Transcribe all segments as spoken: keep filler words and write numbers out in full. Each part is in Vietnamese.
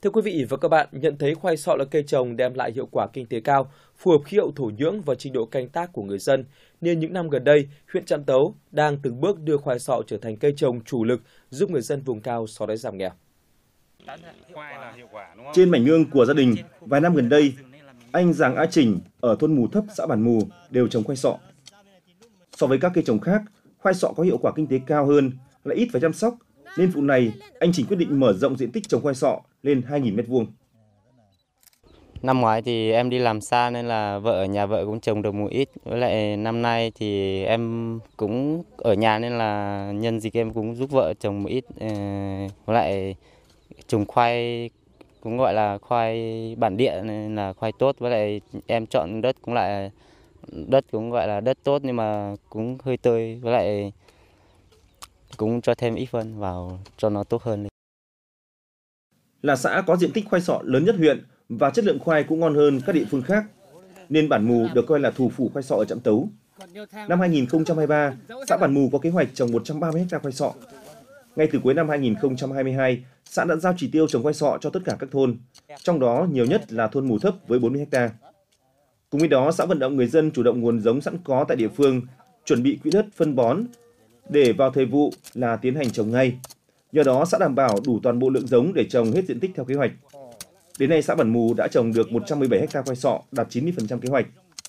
Thưa quý vị và các bạn, nhận thấy khoai sọ là cây trồng đem lại hiệu quả kinh tế cao, phù hợp khí hậu thổ nhưỡng và trình độ canh tác của người dân, nên những năm gần đây, huyện Trạm Tấu đang từng bước đưa khoai sọ trở thành cây trồng chủ lực giúp người dân vùng cao xóa đói giảm nghèo. Trên mảnh nương của gia đình, vài năm gần đây, anh Giàng A Chỉnh ở thôn Mù Thấp, xã Bản Mù đều trồng khoai sọ. So với các cây trồng khác, khoai sọ có hiệu quả kinh tế cao hơn, lại ít phải chăm sóc, nên vụ này anh Chỉnh quyết định mở rộng diện tích trồng khoai sọ lên hai nghìn mét vuông. Năm ngoái thì em đi làm xa nên là vợ nhà vợ cũng trồng được một ít. Với lại năm nay thì em cũng ở nhà nên là nhân dịp em cũng giúp vợ trồng một ít. Với lại trồng khoai cũng gọi là khoai bản địa nên là khoai tốt. Với lại em chọn đất cũng lại đất cũng gọi là đất tốt nhưng mà cũng hơi tơi. Với lại cũng cho thêm ít phân vào cho nó tốt hơn. Là xã có diện tích khoai sọ lớn nhất huyện và chất lượng khoai cũng ngon hơn các địa phương khác, nên Bản Mù được coi là thủ phủ khoai sọ ở Trạm Tấu. Năm hai nghìn không trăm hai mươi ba, xã Bản Mù có kế hoạch trồng một trăm ba mươi héc ta khoai sọ. Ngay từ cuối năm hai nghìn không trăm hai mươi hai, xã đã giao chỉ tiêu trồng khoai sọ cho tất cả các thôn, trong đó nhiều nhất là thôn Mù Thấp với bốn mươi héc ta. Cùng với đó, xã vận động người dân chủ động nguồn giống sẵn có tại địa phương, chuẩn bị quỹ đất phân bón để vào thời vụ là tiến hành trồng ngay. Do đó, xã đảm bảo đủ toàn bộ lượng giống để trồng hết diện tích theo kế hoạch. Đến nay, xã Bản Mù đã trồng được một trăm mười bảy héc ta khoai sọ, đạt chín mươi phần trăm kế hoạch.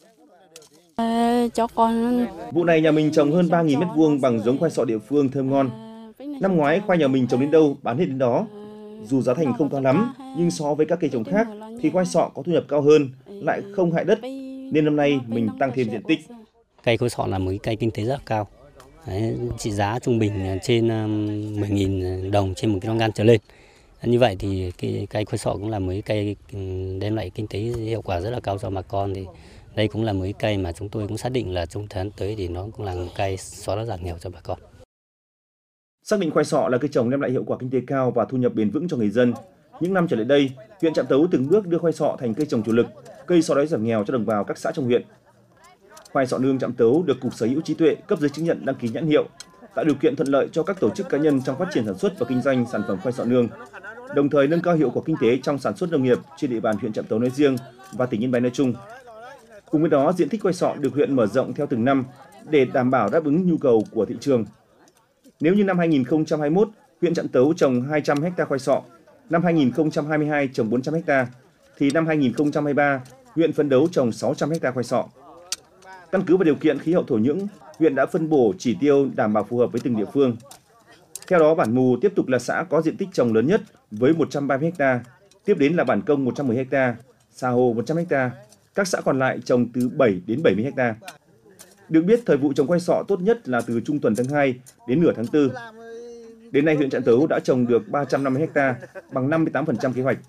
À, cho con... Vụ này nhà mình trồng hơn ba nghìn mét vuông bằng giống khoai sọ địa phương thơm ngon. Năm ngoái, khoai nhà mình trồng đến đâu, bán hết đến đó. Dù giá thành không cao lắm, nhưng so với các cây trồng khác thì khoai sọ có thu nhập cao hơn, lại không hại đất, nên năm nay mình tăng thêm diện tích. Cây khoai sọ là một cây kinh tế rất cao. Đấy, trị giá trung bình trên mười nghìn đồng trên một kg trở lên. Như vậy thì cái cây khoai sọ cũng là một cây đem lại kinh tế hiệu quả rất là cao cho bà con. Thì đây cũng là một cây mà chúng tôi cũng xác định là trong tháng tới thì nó cũng là một cây xóa đói giảm nghèo cho bà con. Xác định khoai sọ là cây trồng đem lại hiệu quả kinh tế cao và thu nhập bền vững cho người dân. Những năm trở lại đây, huyện Trạm Tấu từng bước đưa khoai sọ thành cây trồng chủ lực, cây xóa đói giảm nghèo cho đồng bào các xã trong huyện. Khoai sọ nương Trạm Tấu được Cục Sở hữu trí tuệ cấp giấy chứng nhận đăng ký nhãn hiệu, tạo điều kiện thuận lợi cho các tổ chức cá nhân trong phát triển sản xuất và kinh doanh sản phẩm khoai sọ nương, đồng thời nâng cao hiệu quả kinh tế trong sản xuất nông nghiệp trên địa bàn huyện Trạm Tấu nói riêng và tỉnh Yên Bái nói chung. Cùng với đó, diện tích khoai sọ được huyện mở rộng theo từng năm để đảm bảo đáp ứng nhu cầu của thị trường. Nếu như năm hai nghìn không trăm hai mươi mốt, huyện Trạm Tấu trồng hai trăm héc ta khoai sọ, năm hai nghìn không trăm hai mươi hai trồng bốn trăm héc ta, thì năm hai nghìn không trăm hai mươi ba, huyện phấn đấu trồng sáu trăm héc ta khoai sọ. Căn cứ vào điều kiện khí hậu thổ nhưỡng, huyện đã phân bổ chỉ tiêu đảm bảo phù hợp với từng địa phương. Theo đó, Bản Mù tiếp tục là xã có diện tích trồng lớn nhất với một trăm ba mươi héc ta, tiếp đến là Bản Công một trăm mười héc ta, Xà Hồ một trăm héc ta, các xã còn lại trồng từ bảy đến bảy mươi héc ta. Được biết, thời vụ trồng khoai sọ tốt nhất là từ trung tuần tháng hai đến nửa tháng tư. Đến nay, huyện Trạm Tấu đã trồng được ba trăm năm mươi héc ta, bằng năm mươi tám phần trăm kế hoạch.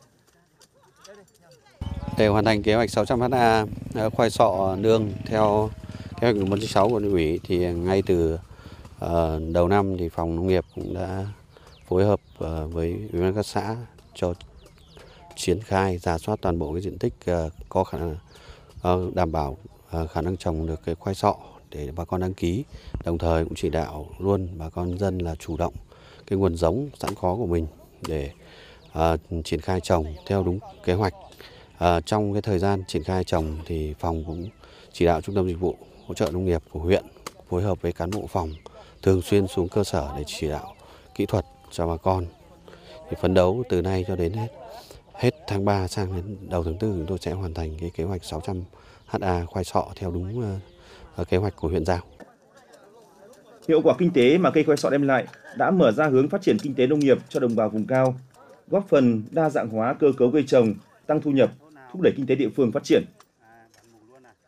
Để hoàn thành kế hoạch sáu trăm héc ta khoai sọ nương theo kế hoạch bốn sáu của huyện ủy thì ngay từ uh, đầu năm thì phòng nông nghiệp cũng đã phối hợp uh, với ủy ban các xã cho triển khai rà soát toàn bộ cái diện tích uh, có khả năng uh, đảm bảo uh, khả năng trồng được cái khoai sọ để bà con đăng ký, đồng thời cũng chỉ đạo luôn bà con dân là chủ động cái nguồn giống sẵn có của mình để uh, triển khai trồng theo đúng kế hoạch. À, trong cái thời gian triển khai trồng thì phòng cũng chỉ đạo trung tâm dịch vụ hỗ trợ nông nghiệp của huyện phối hợp với cán bộ phòng thường xuyên xuống cơ sở để chỉ đạo kỹ thuật cho bà con. Thì phấn đấu từ nay cho đến hết hết tháng ba sang đến đầu tháng tư chúng tôi sẽ hoàn thành cái kế hoạch sáu trăm héc ta khoai sọ theo đúng uh, kế hoạch của huyện giao. Hiệu quả kinh tế mà cây khoai sọ đem lại đã mở ra hướng phát triển kinh tế nông nghiệp cho đồng bào vùng cao, góp phần đa dạng hóa cơ cấu cây trồng, tăng thu nhập, thúc đẩy kinh tế địa phương phát triển.